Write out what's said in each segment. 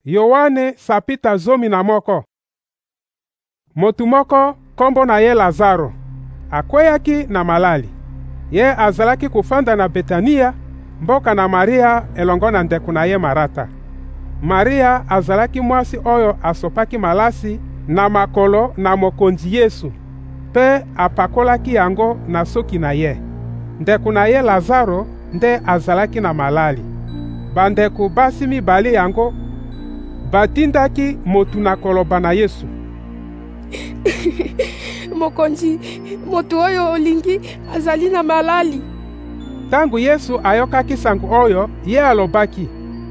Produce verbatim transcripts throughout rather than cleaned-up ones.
Yohane sapita zomi na moko. Motu moko kombo na ye Lazaro akweyaki na malali. Ye azalaki kufanda na Betania, mboka na Maria elongo na ndeko na ye Marata. Maria azalaki mwasi oyo asopaki malasi na makolo na mokonzi Yesu, pe apakolaki yango na soki na ye. Ndeko na ye Lazaro nde azalaki na malali. Bandeko basi mibali yango batindaki motu na koloba na Yesu. Mokonzi, motu oyo olingi azali na malali. Tangu Yesu ayokaki sango oyo, ye alobaki,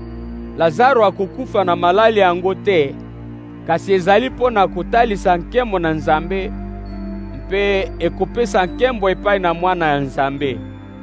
Lazaro akokufa na malali yango te, kasi ezali mpo na kotalisa nkembo na Nzambe, mpe ekopesa nkembo epai na mwana ya Nzambe.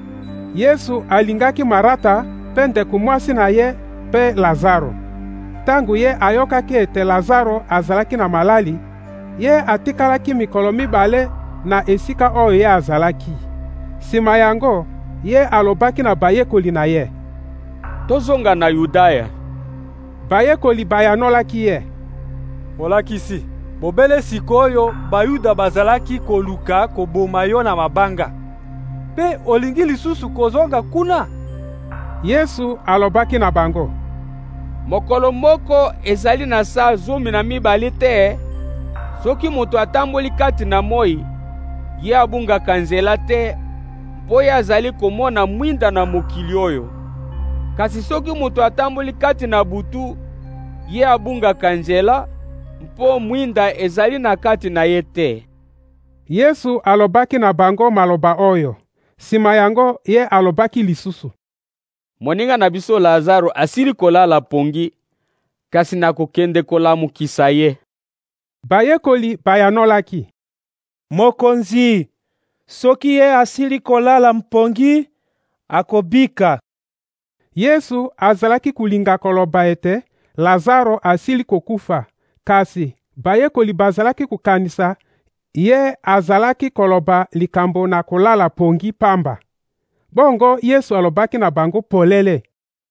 Yesu alingaki Marata pe ndeko mwasi na ye pe Lazaro. Tangu ye ayokaki ete Lazaro azalaki na malali, ye atikalaki mikolo mibale na esika oyo ye azalaki. Sima yango, ye alobaki na bayekoli na ye, tozonga na Yudaya. Bayekoli bayanolaki ye, Molakisi, bobele sikoyo Bayuda bazalaki koluka koboma yo na mabanga, pe olingi lisusu kozonga kuna? Yesu alobaki na bango, mokolo moko ezali na saa zomi na mibale te, soki moto atamboli kati na moi, ye abungaka nzela te, mpo ye azali komona mwinda na mokili oyo. Kasi soki moto atamboli kati na butu, ye abungaka nzela, mpo mwinda ezali na kati na ye te. Yesu alobaki na bango maloba oyo. Sima yango ye alobaki lisusu, moninga na biso Lazaro asili kolala pongi, kasi na kokende kolamukisa ye. Bayekoli bayanolaki, Mokonzi, soki ye asili kolala mpongi, akobika. Yesu azalaki kulinga koloba ete Lazaro asili kokufa, kasi bayekoli bazalaki kukanisa ye azalaki koloba likambo na kolala pongi pamba. Bongo Yesu alobaki na bango polele,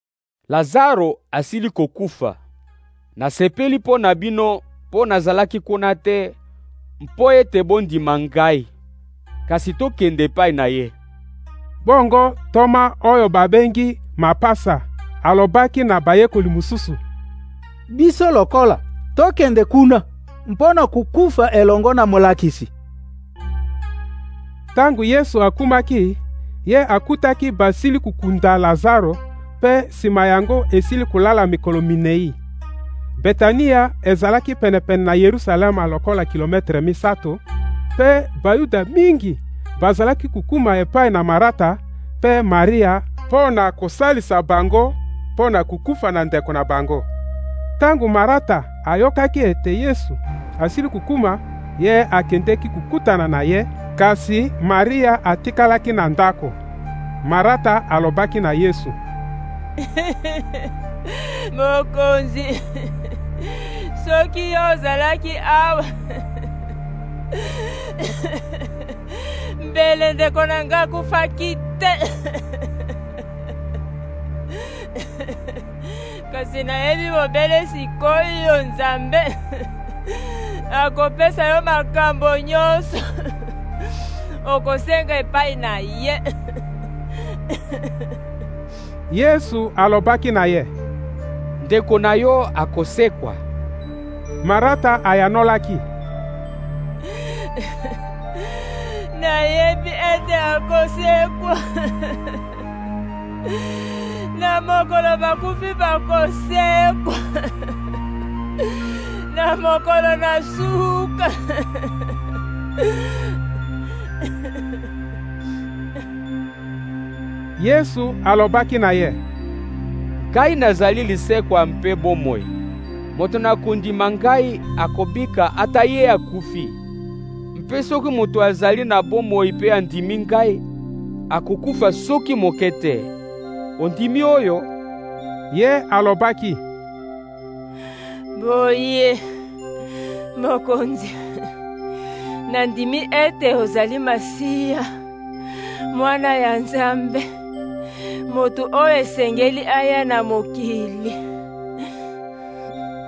Lazaro asili kokufa. Nasepeli mpo na bino mpo nazalaki kuna te, mpo ete bondima ngai, kasi tokende epai na ye. Bongo Toma oyo babengi Mapasa alobaki na bayekoli mususu, biso lokola tokende kuna mpona kukufa elongo na molakisi. Tangu Yesu akumaki, ye akutaki basili kukunda Lazaro, pe sima yango esili kulala mikolo minei. Betania ezalaki penepene na Yerusalema lokola kilometre misato, pe Bayuda mingi bazalaki kukuma epai na Marata pe Maria pona kosalisa bango pona kukufa na ndeko na bango. Tangu Marata ayokaki ete Yesu asili kukuma, ye akendeki kukutana na ye, kasi Maria atikalaki na ndako. Marata alobaki na Yesu, Mokonzi, soki yo ozalaki awa, mbele ndeko na nga akufaki te. Kasi nayebi mobele sikoyo Nzambe akopesa yo makambo nyonso okosenga epai na ye. Yesu alobaki na ye, ndeko na yo akosekwa. Marata ayanolaki, nayebi ete akosekwa, na mokolo bakufi bakosekwa, na mokolo na suka. Yesu alobaki na ye, ngai nazali lisekwa mpe bomoi. Moto na kundima ngai akobika ata ye akufi. Mpe soki moto azali na bomoi pe andimi ngai, akokufa soki moke te. Ondimi oyo? Ye alobaki, boye, Mokonzi, nandimi ete ozali Masiya, mwana ya Nzambe, moto oyo esengeli aya na mokili.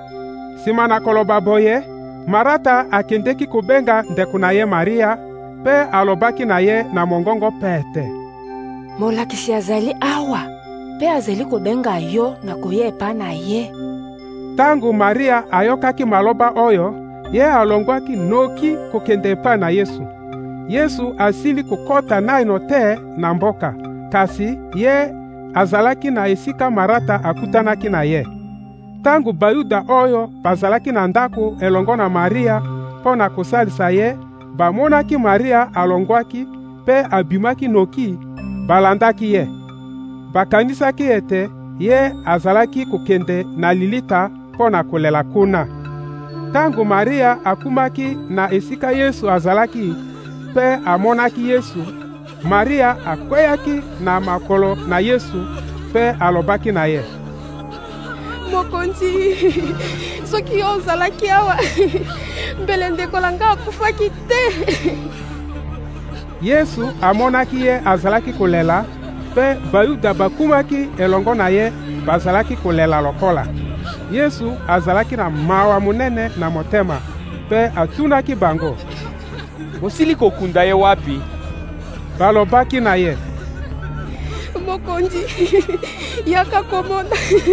Sima na koloba boye, Marata akendeki kobenga ndeko na ye Maria, pe alobaki na ye na mongongo pete. Molakisi azali awa, pe azali kobenga yo na koye epa na ye. Tangu Maria ayokaki maloba oyo, ye alongwaki noki kokende epa na Yesu. Yesu asili kokota naino te na mboka, kasi ye azalaki na esika Marata akutanaki na ye. Tangu bayuda oyo bazalaki na ndako elongo na Maria mpo na kosalisa ye, bamonaki Maria alongwaki pe abimaki noki, balandaki ye. Bakanisaki ete ye azalaki kokende na Lilita mpo na kolela kuna. Tangu Maria akumaki na esika Yesu azalaki pe amonaki Yesu, Maria akweyaki na makolo na Yesu pe alobaki na ye. Mokonzi, soki yo ozalaki awa, mbele ndeko langa akufaki te. Yesu amonaki ye azalaki kolela, pe bayuda bakumaki elongo na ye bazalaki kolela lokola. Yesu azalaki na mawa munene na motema, pe atunaki bango. Bosili kokunda ye wapi? Balobaki na ye. Mokonzi, yaka komona.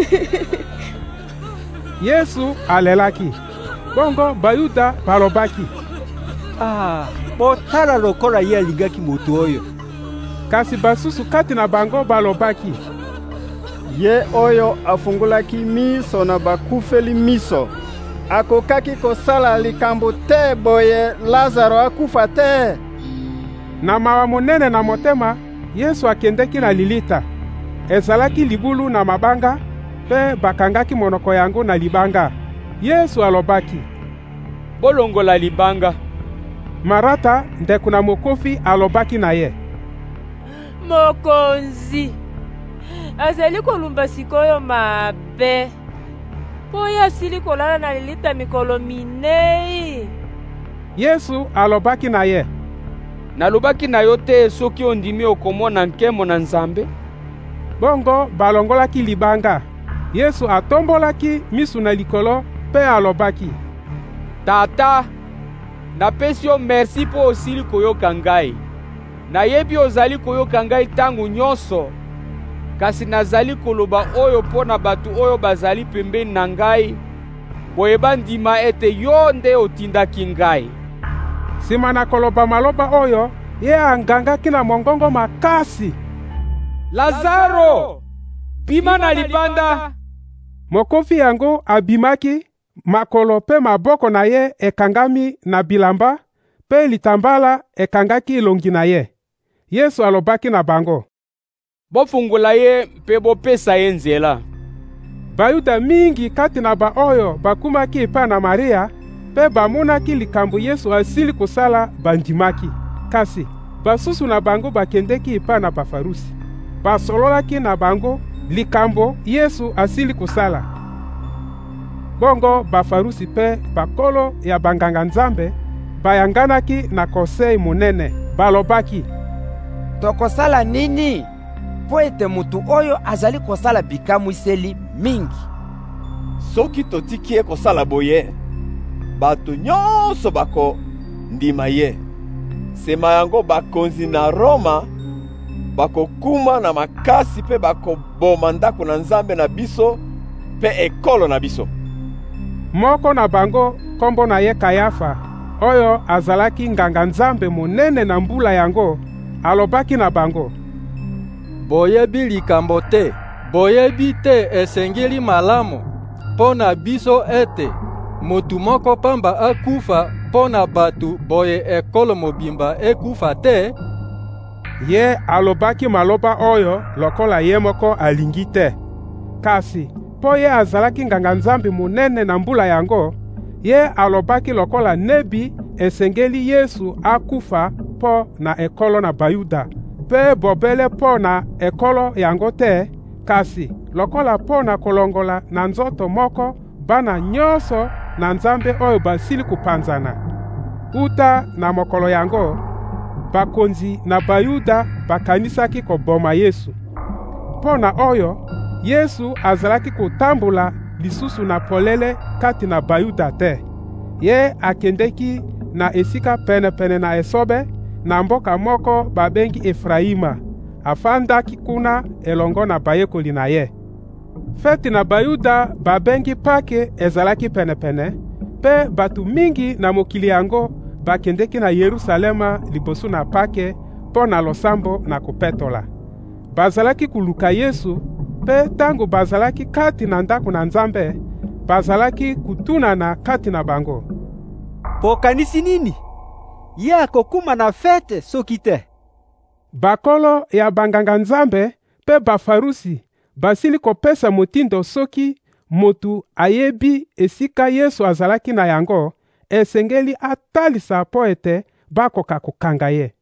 Yesu alelaki. Bongo bayuda balobaki. Ah, botala lokola ye alingaki moto oyo. Kasi basusu kati na bango balobaki. Ye oyo afungulaki miso na bakufeli miso. Akokaki kosala likambo te boye Lazaro akufa te. Na mawa monene na motema, Yesu akendeki na Lilita. Ezalaki libulu na mabanga, pe bakangaki monoko yango na libanga. Yesu alobaki. Bolongola libanga. Marata ndeko na mokofi alobaki na ye. Mokonzi, azali kolumba sikoyo mabe. Po ya sili kolala na Lilita mikolo minei. Yesu alobaki na ye. Nalobaki na yo te soki ondimi okomona nkemo na Nzambe. Bongo balongolaki libanga. Yesu atombolaki misu na likolo pe alobaki. Tata, napesi yo merci po osili koyoka ngai. Nayebi ozali koyoka ngai tangu nyonso. Kasi nazali koloba oyo po na batu oyo bazali pembeni na ngai, boyeba ndima ete yo nde otindaki ngai. Sima na koloba maloba oyo, ye angangaki na mongongo makasi. Lazaro, bima na libanda! Mokofi yango abimaki, makolo pe maboko na ye ekangami na bilamba, pe litambala ekangaki elongi na ye. Yesu alobaki na bango. Bofungula ye mpe bopesa ye nzela. Bayuda mingi kati na ba oyo bakumaki epa na Maria, pe bamonaki likambo Yesu asili kosala bandimaki. Kasi basusu na bango bakendeki epa na bafarusi. Basololaki na bango likambo Yesu asili kosala. Bongo bafarusi pe bakolo ya banganga Nzambe bayanganaki na kosei monene. Balobaki. Tokosala nini? Po ete mutu oyo azali kosala bikamwiseli mingi. Soki totiki ye kosala boye, bato nyonso bako ndima ye. Sema yango bakonzi na Roma bakokuma na makasi pe bakoboma ndako na Nzambe na biso pe ekolo na biso. Moko na bango kombo na ye Kayafa, oyo azalaki nganga Nzambe monene na mbula yango, alobaki na bango. Boyebi likambo te, boyebi te esengeli malamu, po na biso ete motu moko pamba akufa po na batu boye ekolo mobimba ekufa te. Ye alobaki maloba oyo lokola ye moko alingi te. Kasi po ye azalaki nganga Nzambe monene na mbula yango, ye alobaki lokola nebi esengeli Yesu akufa po na ekolo na Bayuda, pe bobele po na ekolo yango te, kasi lokola po na kolongola na nzoto moko bana nyonso na Nzambe oyo basili kupanzana. Uta na mokolo yango, bakonzi na Bayuda bakanisaki koboma Yesu. Po na oyo, Yesu azalaki kotambula lisusu na polele kati na bayuda te. Ye akendeki na esika pene-pene na esobe na mboka moko babengi Efraima, afandaki kuna elongo na bayekoli na ye. Feti na bayuda babengi Pake ezalaki pene-pene, pe batu mingi na mokili yango bakendeki na Yerusalema liboso na Pake mpo na losambo na kopetola. Bazalaki kuluka Yesu, pe tango bazalaki kati na ndako na Nzambe, bazalaki kutunana kati na bango: bokanisi nini? Ye akokuma na fete soki te. Bakolo ya banganga Nzambe pe bafarusi basili kopesa motindo soki motu ayebi esika Yesu azalaki na yango, esengeli atalisa po ete bakoka kokanga ye.